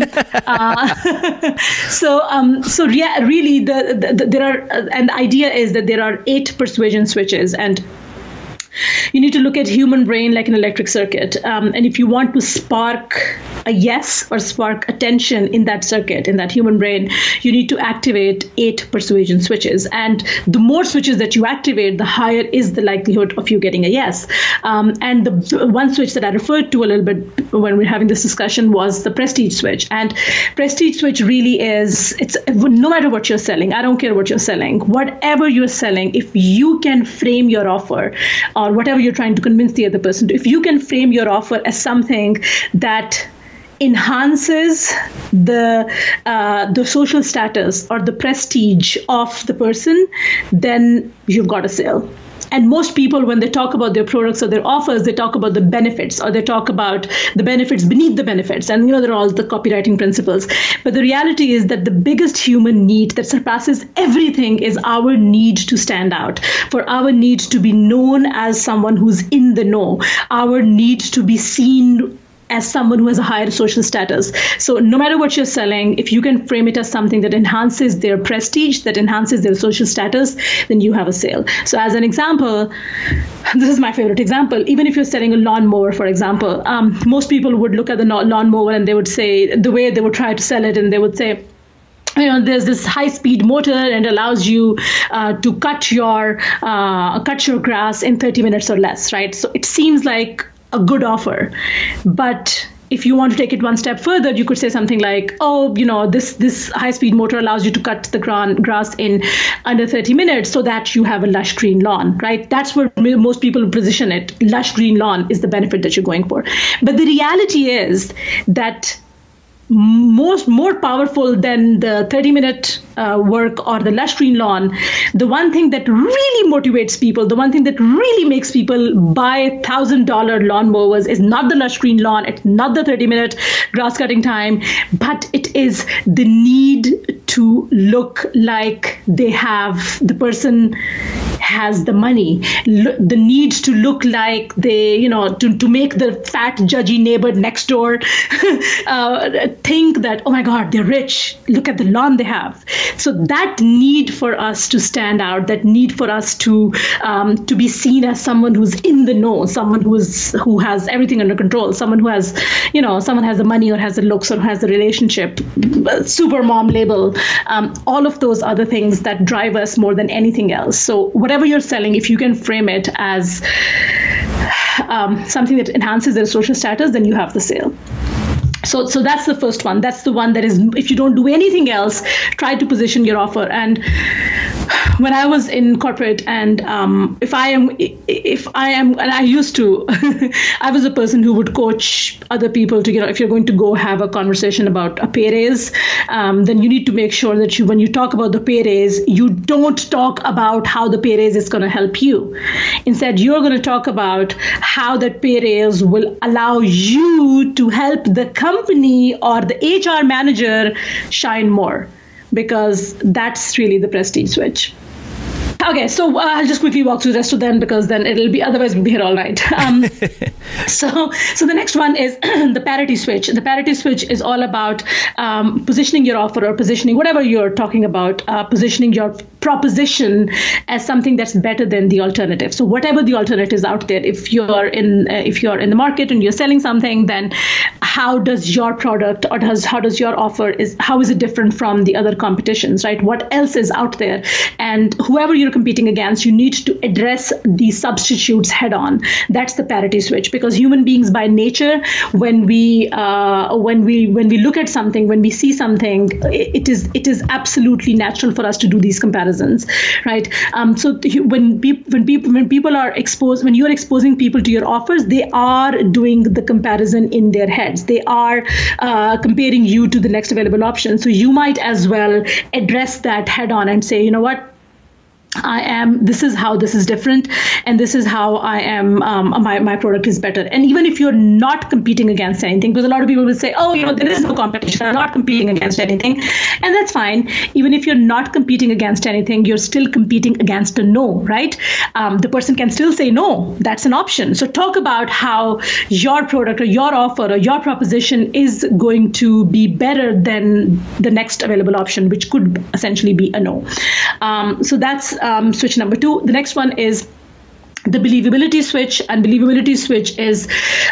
Really, there are, and the idea is that there are 8 persuasion switches, and you need to look at human brain like an electric circuit. And if you want to spark a yes or spark attention in that circuit, in that human brain, you need to activate 8 persuasion switches. And the more switches that you activate, the higher is the likelihood of you getting a yes. And the one switch that I referred to a little bit when we're having this discussion was the prestige switch. And prestige switch really is, it's no matter what you're selling, I don't care what you're selling, whatever you're selling, if you can frame your offer, or whatever you're trying to convince the other person to, if you can frame your offer as something that enhances the social status or the prestige of the person, then you've got a sale. And most people, when they talk about their products or their offers, they talk about the benefits, or they talk about the benefits beneath the benefits. And, they're all the copywriting principles. But the reality is that the biggest human need that surpasses everything is our need to stand out, for our need to be known as someone who's in the know, our need to be seen as someone who has a higher social status. So no matter what you're selling, if you can frame it as something that enhances their prestige, that enhances their social status, then you have a sale. So as an example, this is my favorite example. Even if you're selling a lawnmower, for example, most people would look at the lawnmower and they would say, the way they would try to sell it, and they would say, there's this high-speed motor and allows you to cut your grass in 30 minutes or less, right? So it seems like a good offer. But if you want to take it one step further, you could say something like, this high-speed motor allows you to cut the grass in under 30 minutes so that you have a lush green lawn, right? That's where most people position it. Lush green lawn is the benefit that you're going for. But the reality is that more powerful than the 30-minute work or the lush green lawn, the one thing that really motivates people, the one thing that really makes people buy $1,000 lawnmowers is not the lush green lawn, it's not the 30-minute grass cutting time, but it is the need to look like the person has the money, the need to look like they, to make the fat, judgy neighbor next door think that, oh my God, they're rich. Look at the lawn they have. So that need for us to stand out, that need for us to be seen as someone who's in the know, someone who has everything under control, someone who has, someone has the money or has the looks or has the relationship, super mom label. All of those are the things that drive us more than anything else. So whatever you're selling, if you can frame it as something that enhances their social status, then you have the sale. So that's the first one. That's the one that is, if you don't do anything else, try to position your offer. And when I was in corporate, and if I am, and I used to, I was a person who would coach other people to, if you're going to go have a conversation about a pay raise, then you need to make sure that when you talk about the pay raise, you don't talk about how the pay raise is going to help you. Instead, you're going to talk about how that pay raise will allow you to help the company or the HR manager shine more, because that's really the prestige switch. Okay, so I'll just quickly walk through the rest of them, because then otherwise we'll be here all night. So the next one is the parity switch. The parity switch is all about positioning your offer, or positioning whatever you're talking about, positioning your proposition as something that's better than the alternative. So whatever the alternatives out there, if you're in the market and you're selling something, then how does your product or how does your offer how is it different from the other competitions, right? What else is out there? And whoever you're competing against, you need to address the substitutes head on. That's the parity switch, because human beings by nature, when we look at something, when we see something, it is absolutely natural for us to do these comparisons, right? So when people are exposed, when you're exposing people to your offers, they are doing the comparison in their heads. They are comparing you to the next available option. So you might as well address that head on and say, you know what? This is how this is different, and this is how I am, my product is better. And even if you're not competing against anything, because a lot of people will say, oh, there is no competition, I'm not competing against anything. And that's fine. Even if you're not competing against anything, you're still competing against a no, right? The person can still say no. That's an option. So talk about how your product or your offer or your proposition is going to be better than the next available option, which could essentially be a no. So that's switch number 2. The next one is the believability switch. And believability switch is,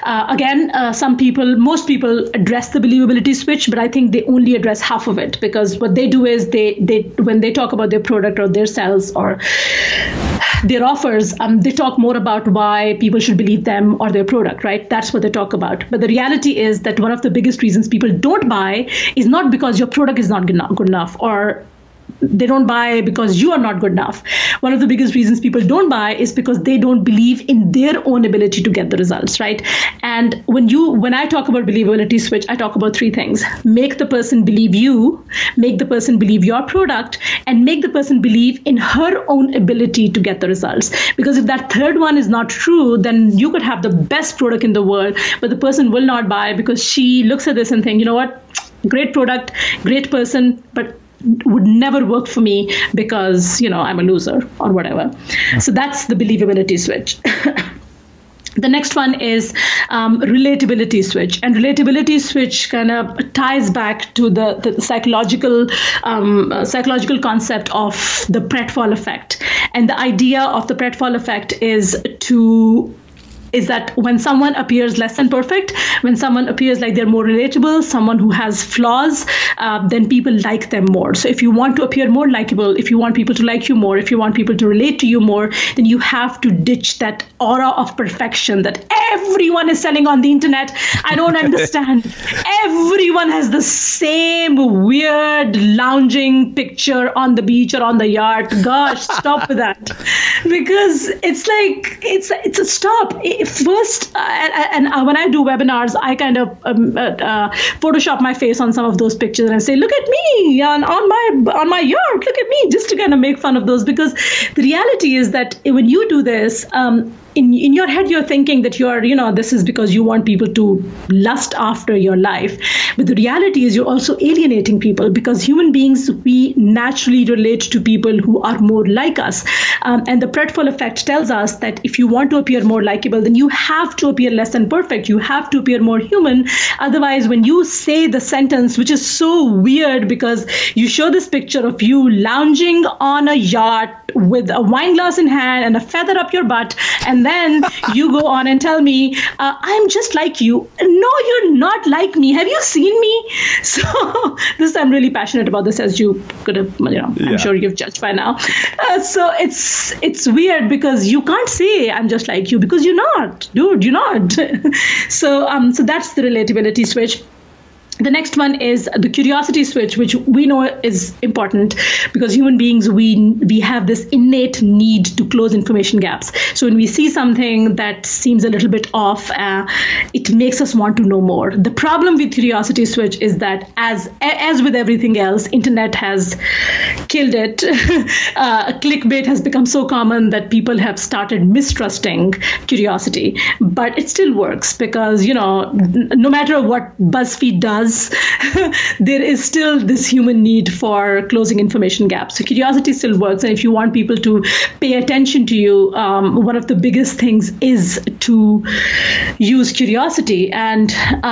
most people address the believability switch, but I think they only address half of it, because what they do is they when they talk about their product or their sales or their offers, they talk more about why people should believe them or their product, right? That's what they talk about. But the reality is that one of the biggest reasons people don't buy is not because your product is not good enough, or they don't buy because you are not good enough. One of the biggest reasons people don't buy is because they don't believe in their own ability to get the results, right? And when I talk about believability switch, I talk about 3 things. Make the person believe you, make the person believe your product, and make the person believe in her own ability to get the results. Because if that third one is not true, then you could have the best product in the world, but the person will not buy because she looks at this and thinks, you know what, great product, great person, but would never work for me because, I'm a loser or whatever. So that's the believability switch. The next one is relatability switch. And relatability switch kind of ties back to the psychological concept of the Pratfall effect. And the idea of the Pratfall effect is that when someone appears less than perfect, when someone appears like they're more relatable, someone who has flaws, then people like them more. So if you want to appear more likable, if you want people to like you more, if you want people to relate to you more, then you have to ditch that aura of perfection that everyone is selling on the internet. I don't understand. Everyone has the same weird lounging picture on the beach or on the yacht. Gosh, stop with that. Because it's like, it's a stop. First, and when I do webinars, I kind of Photoshop my face on some of those pictures and I say, look at me on my yacht, look at me, just to kind of make fun of those. Because the reality is that when you do this, in your head, you're thinking that this is because you want people to lust after your life. But the reality is you're also alienating people, because human beings, we naturally relate to people who are more like us. And the Pretzel effect tells us that if you want to appear more likable, then you have to appear less than perfect. You have to appear more human. Otherwise, when you say the sentence, which is so weird because you show this picture of you lounging on a yacht with a wine glass in hand and a feather up your butt, and then you go on and tell me, I'm just like you. No, you're not like me. Have you seen me? So I'm really passionate about this, as you could have, I'm sure you've judged by now. So it's weird because you can't say I'm just like you, because you're not, dude, you're not. So that's the relatability switch. The next one is the curiosity switch, which we know is important because human beings, we have this innate need to close information gaps. So when we see something that seems a little bit off, it makes us want to know more. The problem with curiosity switch is that as with everything else, internet has killed it. Clickbait has become so common that people have started mistrusting curiosity, but it still works because, no matter what BuzzFeed does, there is still this human need for closing information gaps. So curiosity still works. And if you want people to pay attention to you, one of the biggest things is to use curiosity. And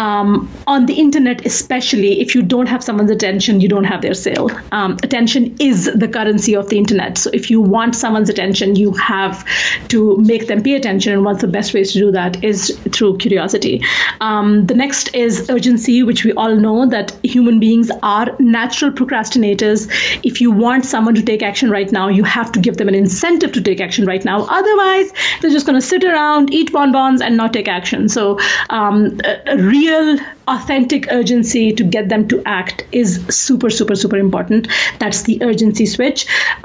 on the internet, especially, if you don't have someone's attention, you don't have their sale. Attention is the currency of the internet. So if you want someone's attention, you have to make them pay attention. And one of the best ways to do that is through curiosity. The next is urgency, which we all know that human beings are natural procrastinators. If you want someone to take action right now, you have to give them an incentive to take action right now. Otherwise, they're just going to sit around, eat bonbons, and not take action. So a real, authentic urgency to get them to act is super, super, super important. That's the urgency switch.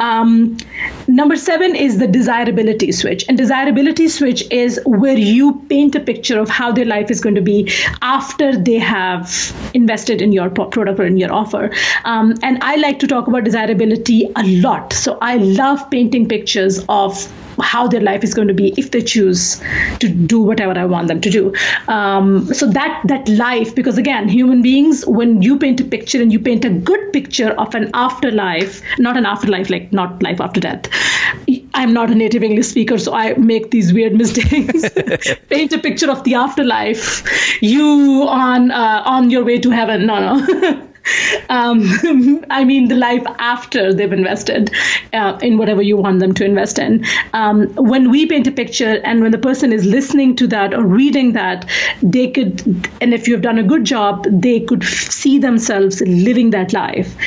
Number 7 is the desirability switch. And desirability switch is where you paint a picture of how their life is going to be after they have invested in your product or in your offer. And I like to talk about desirability a lot. So I love painting pictures of how their life is going to be if they choose to do whatever I want them to do. So that life, because again, human beings, when you paint a picture and you paint a good picture of an afterlife, not an afterlife, like not life after death. I'm not a native English speaker, so I make these weird mistakes. Paint a picture of the afterlife. You on your way to heaven. No. I mean the life after they've invested in whatever you want them to invest in. When we paint a picture and when the person is listening to that or reading that, they could, and if you've done a good job, they could see themselves living that life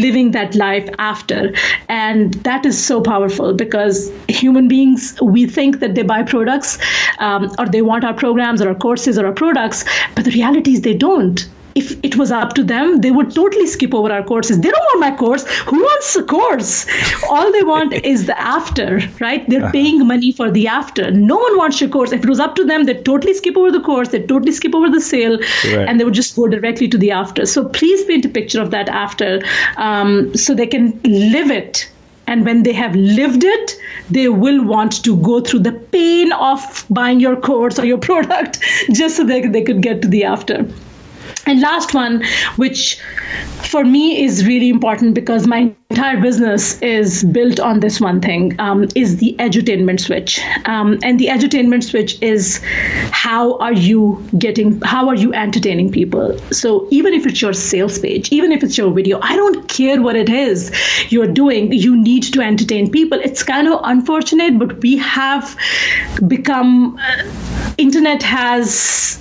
after. And that is so powerful because human beings, we think that they buy products or they want our programs or our courses or our products, but the reality is they don't. If it was up to them, they would totally skip over our courses. They don't want my course. Who wants a course? All they want is the after, right? They're paying money for the after. No one wants your course. If it was up to them, they'd totally skip over the course. They'd totally skip over the sale, right, and they would just go directly to the after. So please paint a picture of that after so they can live it. And when they have lived it, they will want to go through the pain of buying your course or your product just so they could get to the after. And last one, which for me is really important because my entire business is built on this one thing, is the edutainment switch. And the edutainment switch is how are you entertaining people? So even if it's your sales page, even if it's your video, I don't care what it is you're doing, you need to entertain people. It's kind of unfortunate, but we have become, internet has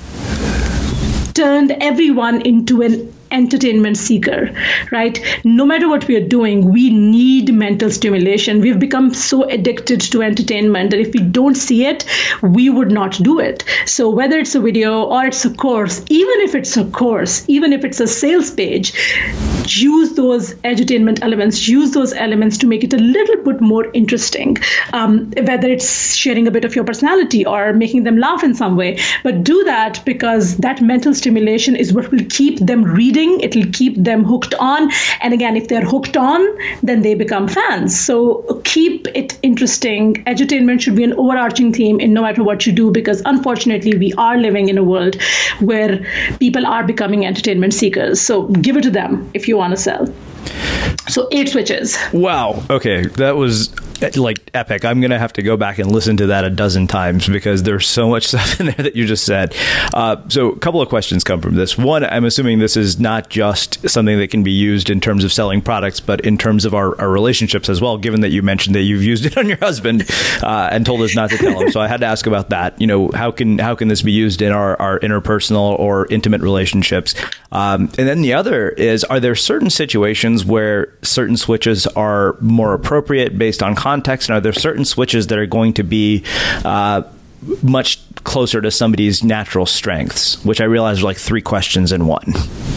turned everyone into an entertainment seeker, right? No matter what we are doing, we need mental stimulation. We've become so addicted to entertainment that if we don't see it, we would not do it. So whether it's a video or it's a course, even if it's a sales page, use those edutainment elements, use those elements to make it a little bit more interesting, whether it's sharing a bit of your personality or making them laugh in some way. But do that because that mental stimulation is what will keep them reading engaging. It'll keep them hooked on. And again, if they're hooked on, then they become fans. So keep it interesting. Edutainment should be an overarching theme in no matter what you do, because unfortunately, we are living in a world where people are becoming entertainment seekers. So give it to them if you want to sell. So 8 switches. Wow. Okay. That was like epic. I'm going to have to go back and listen to that a dozen times because there's so much stuff in there that you just said. So a couple of questions come from this. One, I'm assuming this is not just something that can be used in terms of selling products, but in terms of our relationships as well, given that you mentioned that you've used it on your husband and told us not to tell him. So I had to ask about that. You know, how can this be used in our interpersonal or intimate relationships? And then the other is, are there certain situations where certain switches are more appropriate based on context? And are there certain switches that are going to be much closer to somebody's natural strengths, which I realize are like 3 questions in one?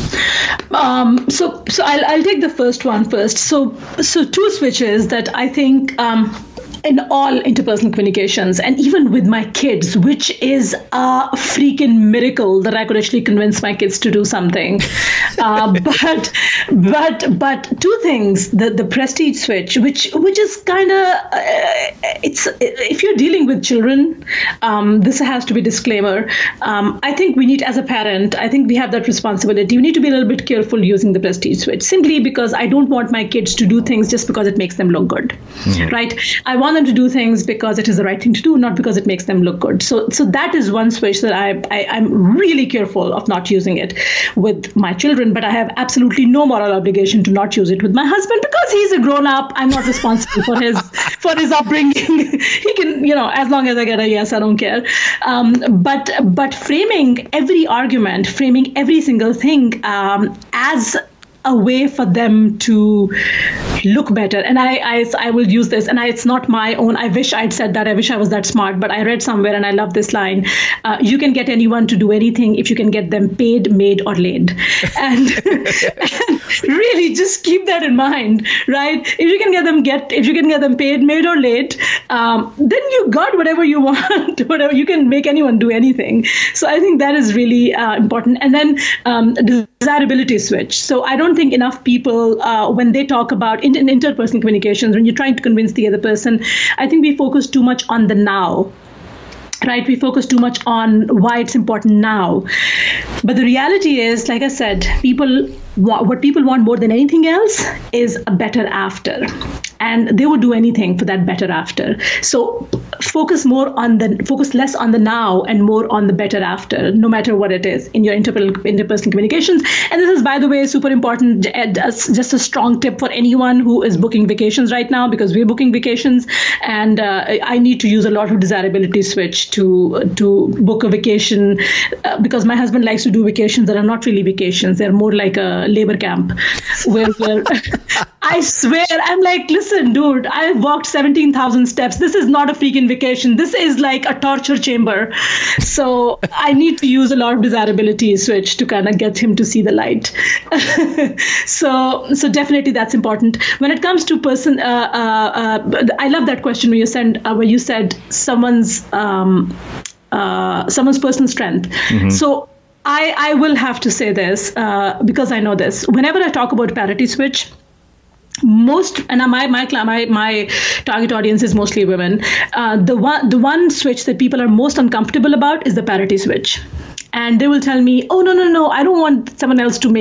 So I'll take the first one first. So 2 switches that I think in all interpersonal communications, and even with my kids, which is a freaking miracle that I could actually convince my kids to do something. But 2 things: the prestige switch, which is kind of it's, if you're dealing with children, this has to be disclaimer. I think we need, as a parent, I think we have that responsibility. We need to be a little bit careful using the prestige switch, simply because I don't want my kids to do things just because it makes them look good, right? I want them to do things because it is the right thing to do, not because it makes them look good. So that is one switch that I'm really careful of not using it with my children, but I have absolutely no moral obligation to not use it with my husband because he's a grown up. I'm not responsible for his upbringing. He can, as long as I get a yes, I don't care. But framing every argument, framing every single thing as a way for them to look better. And I will use this, and it's not my own. I wish I'd said that. I wish I was that smart, but I read somewhere, and I love this line. You can get anyone to do anything if you can get them paid, made, or laid. And really just keep that in mind, right? If you can get them paid, made, or laid, then you got whatever you want. Whatever, you can make anyone do anything. So I think that is really important. And then desirability switch. So I don't think enough people, when they talk about in interpersonal communications, when you're trying to convince the other person, I think we focus too much on the now. Right? We focus too much on why it's important now. But the reality is, like I said, what people want more than anything else is a better after. And they would do anything for that better after. So focus less on the now and more on the better after, no matter what it is in your interpersonal communications. And this is, by the way, super important. Just a strong tip for anyone who is booking vacations right now, because we're booking vacations, and I need to use a lot of desirability switch to book a vacation, because my husband likes to do vacations that are not really vacations. They're more like a labor camp where I swear, I'm like, listen, dude, I walked 17,000 steps. This is not a freaking vacation. This is like a torture chamber. So I need to use a lot of desirability switch to kind of get him to see the light. So definitely that's important. When it comes to person, I love that question where you said someone's personal strength. Mm-hmm. So I will have to say this because I know this. Whenever I talk about parity switch, my target audience is mostly women. The one switch that people are most uncomfortable about is the parity switch. And they will tell me, oh, no, I don't want someone else to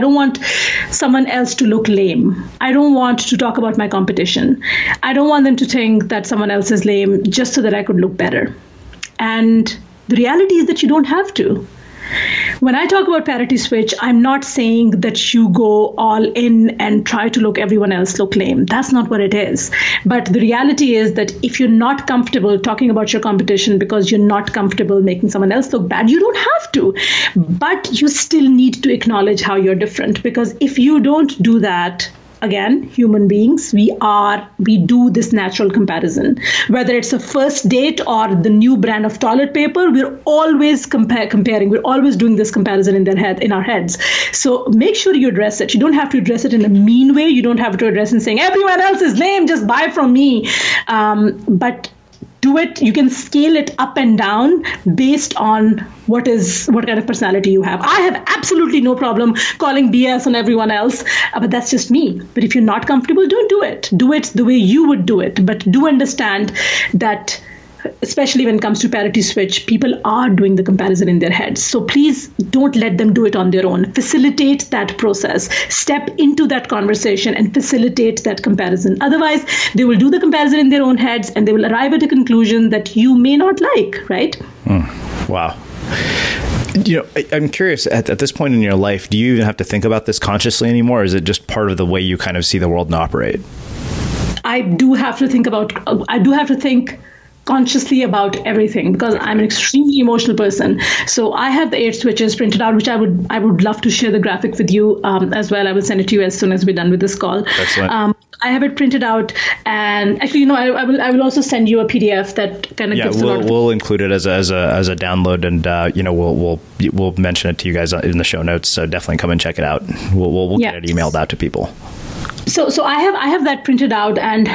look lame. I don't want to talk about my competition. I don't want them to think that someone else is lame just so that I could look better. And the reality is that you don't have to. When I talk about parity switch, I'm not saying that you go all in and try to look everyone else look lame. That's not what it is. But the reality is that if you're not comfortable talking about your competition because you're not comfortable making someone else look bad, you don't have to. But you still need to acknowledge how you're different, because if you don't do that, again, human beings, we do this natural comparison. Whether it's a first date or the new brand of toilet paper, we're always comparing. We're always doing this comparison in our heads. So make sure you address it. You don't have to address it in a mean way. You don't have to address it saying, everyone else is lame, just buy from me. But do it. You can scale it up and down based on what kind of personality you have. I have absolutely no problem calling BS on everyone else, but that's just me. But if you're not comfortable, don't do it. Do it the way you would do it. But do understand that, especially when it comes to parity switch, people are doing the comparison in their heads. So please don't let them do it on their own. Facilitate that process. Step into that conversation and facilitate that comparison. Otherwise, they will do the comparison in their own heads and they will arrive at a conclusion that you may not like, right? Wow. I'm curious, at this point in your life, do you even have to think about this consciously anymore? Or is it just part of the way you kind of see the world and operate? I do have to think consciously about everything because I'm an extremely emotional person. So I have the 8 switches printed out, which I would love to share the graphic with you as well. I will send it to you as soon as we're done with this call. Excellent. I have it printed out, and actually, I will also send you a PDF that kind of gives a lot of. We'll include it as a download, and we'll mention it to you guys in the show notes. So definitely come and check it out. We'll get it emailed out to people. So I have that printed out, and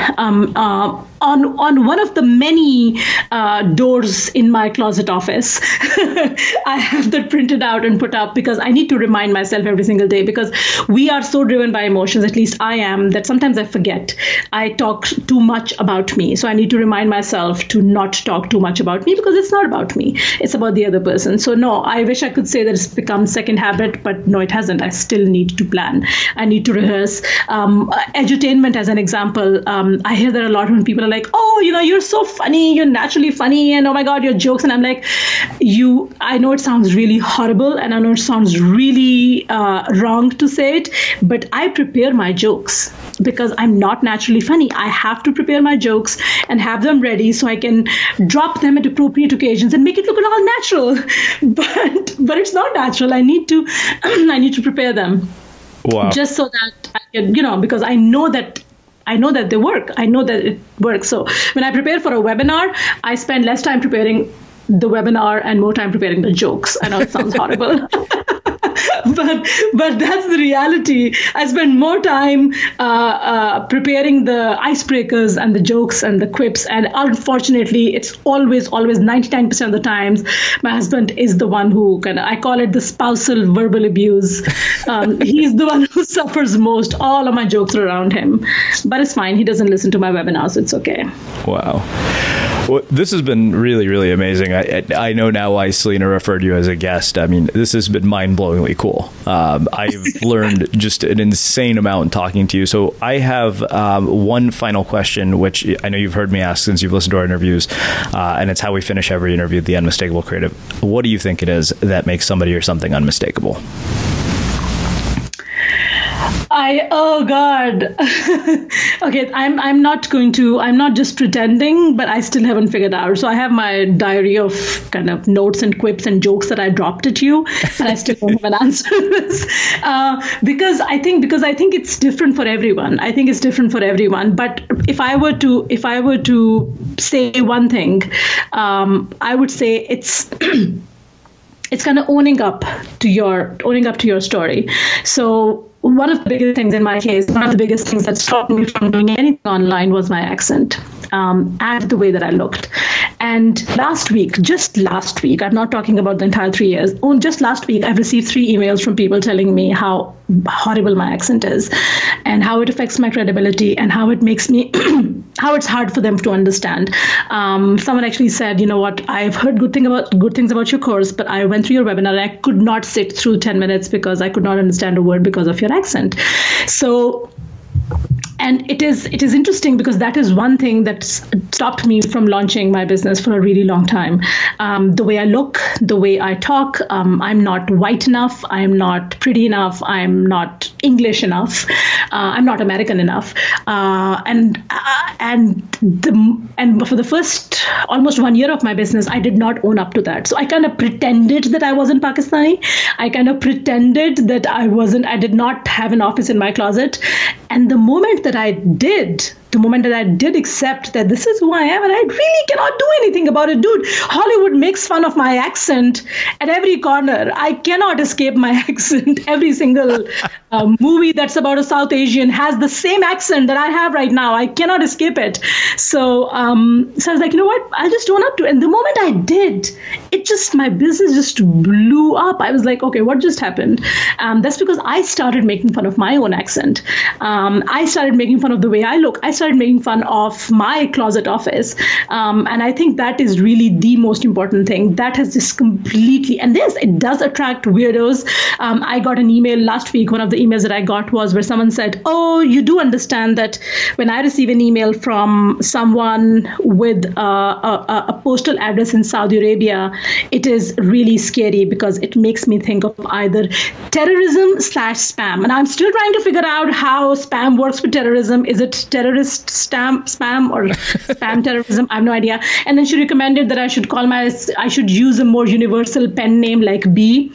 on one of the many doors in my closet office, I have that printed out and put up because I need to remind myself every single day, because we are so driven by emotions, at least I am, that sometimes I forget. I talk too much about me. So I need to remind myself to not talk too much about me, because it's not about me. It's about the other person. So no, I wish I could say that it's become second habit, but no, it hasn't. I still need to plan. I need to rehearse. Edutainment as an example. I hear that a lot when people are like, oh, you're so funny, you're naturally funny, and oh my God, your jokes. And I'm like, I know it sounds really horrible, and I know it sounds really wrong to say it, but I prepare my jokes because I'm not naturally funny. I have to prepare my jokes and have them ready so I can drop them at appropriate occasions and make it look all natural. But it's not natural. I need to prepare them. Wow. Just so that I can, because I know that they work. I know that it works. So when I prepare for a webinar, I spend less time preparing the webinar and more time preparing the jokes. I know it sounds horrible. But that's the reality. I spend more time preparing the icebreakers and the jokes and the quips. And unfortunately, it's always 99% of the times, my husband is the one who I call it the spousal verbal abuse. He's the one who suffers most. All of my jokes are around him. But it's fine. He doesn't listen to my webinars. It's okay. Wow. Well, this has been really, really amazing. I know now why Selena referred you as a guest. I mean, this has been mind-blowingly cool. I've learned just an insane amount talking to you. So I have one final question, which I know you've heard me ask since you've listened to our interviews, and it's how we finish every interview, the Unmistakable Creative. What do you think it is that makes somebody or something unmistakable? Oh God. Okay, I'm not just pretending, but I still haven't figured out. So I have my diary of kind of notes and quips and jokes that I dropped at you, and I still don't have an answer to this. Because I think it's different for everyone. I think it's different for everyone. But if I were to say one thing, I would say it's it's kind of owning up to your story. So one of the biggest things in my case, one of the biggest things that stopped me from doing anything online was my accent and the way that I looked. And just last week, I'm not talking about the entire 3 years, just last week, I've received 3 emails from people telling me how horrible my accent is and how it affects my credibility and how it makes me, how it's hard for them to understand. Someone actually said, you know what, I've heard good things about your course, but I went through your webinar and I could not sit through 10 minutes because I could not understand a word because of your accent. So, and it is interesting because that is one thing that stopped me from launching my business for a really long time. The way I look, the way I talk, I'm not white enough, I'm not pretty enough, I'm not English enough, I'm not American enough, and for the first almost 1 year of my business, I did not own up to that. So I kind of pretended that I wasn't Pakistani. I kind of pretended that I did not have an office in my closet. And the moment that I did, the moment that I did accept that this is who I am and I really cannot do anything about it, dude, Hollywood makes fun of my accent at every corner. I cannot escape my accent. Every single movie that's about a South Asian has the same accent that I have right now. I cannot escape it. So I was like, you know what? I'll just own up to it. And the moment I did, my business just blew up. I was like, okay, what just happened? That's because I started making fun of my own accent. I started making fun of the way I look. I started making fun of my closet office. And I think that is really the most important thing. That has just completely, and yes, it does attract weirdos. I got an email last week. One of the emails that I got was where someone said, oh, you do understand that when I receive an email from someone with a postal address in Saudi Arabia, it is really scary because it makes me think of either terrorism/spam. And I'm still trying to figure out how spam works with terrorism. Is it terrorist spam or spam terrorism? I have no idea. And then she recommended that I should use a more universal pen name like B.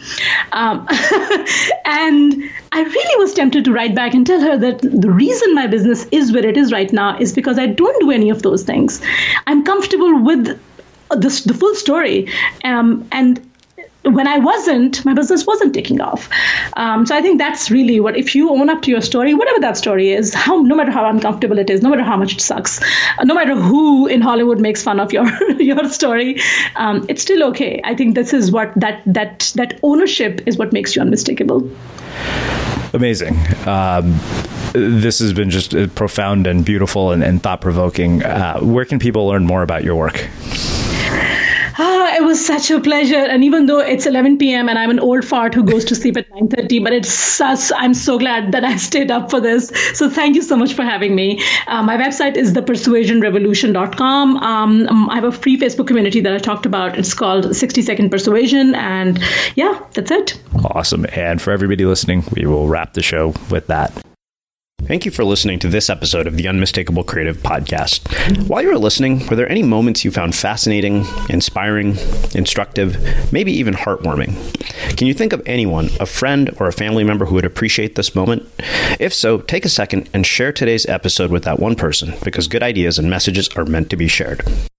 And I really was tempted to write back and tell her that the reason my business is where it is right now is because I don't do any of those things. I'm comfortable with the full story. And when I wasn't, my business wasn't taking off. So I think that's really what, if you own up to your story, whatever that story is, no matter how uncomfortable it is, no matter how much it sucks, no matter who in Hollywood makes fun of your story, it's still okay. I think this is what that ownership is what makes you unmistakable. Amazing. This has been just profound and beautiful and thought-provoking. Where can people learn more about your work? It was such a pleasure. And even though it's 11 p.m. and I'm an old fart who goes to sleep at 9:30, but I'm so glad that I stayed up for this. So thank you so much for having me. My website is thepersuasionrevolution.com. I have a free Facebook community that I talked about. It's called 60 Second Persuasion. And yeah, that's it. Awesome. And for everybody listening, we will wrap the show with that. Thank you for listening to this episode of the Unmistakable Creative Podcast. While you were listening, were there any moments you found fascinating, inspiring, instructive, maybe even heartwarming? Can you think of anyone, a friend or a family member who would appreciate this moment? If so, take a second and share today's episode with that one person, because good ideas and messages are meant to be shared.